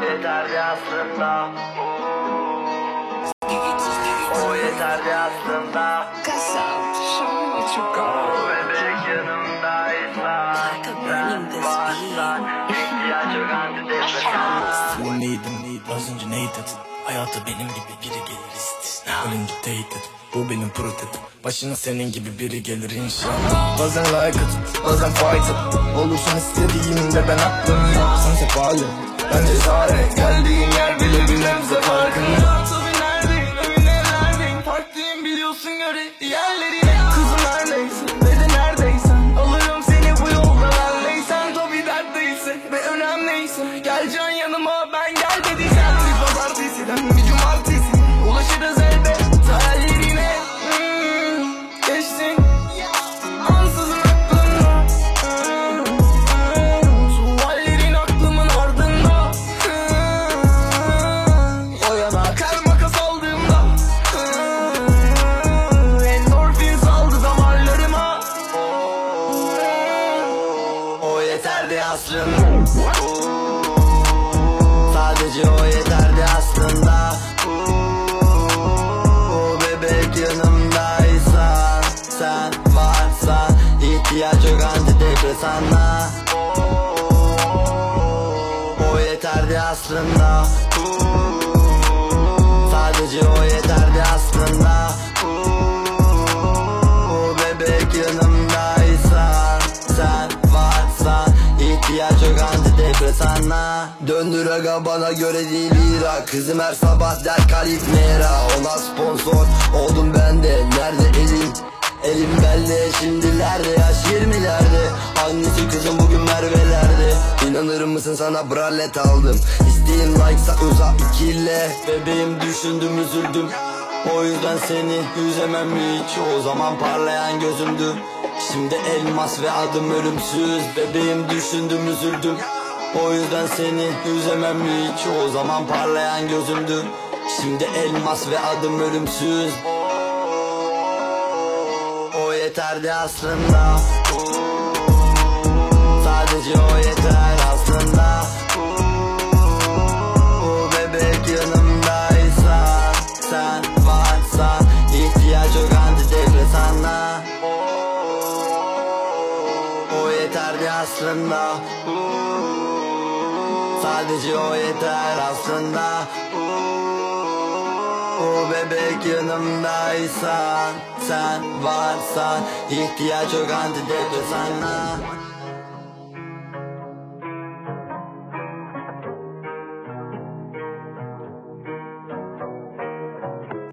yeterdi aslında. O yeterdi aslında. Bebek yanımdaysa sen varsan ihtiyaç yok antidepresanla. Bu neydim, az önce ney dedin? Hayatı benim gibi biri gelir istisna. Ölünce teyit et, bu benim prototip. Başına senin gibi biri gelir inşallah. Bazen like it, bazen fight it. Olursan istediğimde ben aklım yok. Sen sefalet, ben cesaret. Geldiğin yer bile bir nebze farkında. Tabii neredeyim, emin ellerdeyim. Farklıyım biliyorsun göre diğerlerine. Kızım neredeyse ve de neredeysen. Alırım seni bu yolda benleysen. Tabii dert değilse ve önemliyse. Geleceksin yanıma ben gel dediysen. Bir pazartesiden bir cumartesi. Ulaşırız elbet hayallerine. Geçtin ansızın aklımda. Suallerin aklımın ardında. O yana kar makas aldığımda. Endorfin saldı damarlarıma. O yeterdi aslında. Sadece o yeterdi aslında. Bebek yanımdaysan sen varsan ihtiyaç yok antidepresanla. O yeterdi aslında. Sadece o yeterdi aslında. Bebek yanımdaysan sen varsan ihtiyaç yok antidepresanla. Döndür aga bana göre değil Irak. Kızım her sabah der kalif mera. Ona sponsor oldum ben de. Nerede elim? Elim belde. Şimdilerde yaş 20'lerde. Hangisi kızım bugün Merve'lerde? İnanır mısın sana bralet aldım. İsteğin like'sa uzak ikile. Bebeğim düşündüm üzüldüm. O yüzden seni yüzemem hiç. O zaman parlayan gözümdü. Şimdi elmas ve adım ölümsüz. Bebeğim düşündüm üzüldüm. O yüzden seni yüzemem hiç. O zaman parlayan gözümdü. Şimdi elmas ve adım ölümsüz. O yeterdi aslında. Sadece o yeter aslında. Bebek yanımdaysan sen varsan ihtiyaç yok antidepresanla. O yeterdi aslında. Sadece o yeter aslında. O bebek yanımdaysan sen varsan ihtiyaç yok antidepresanla.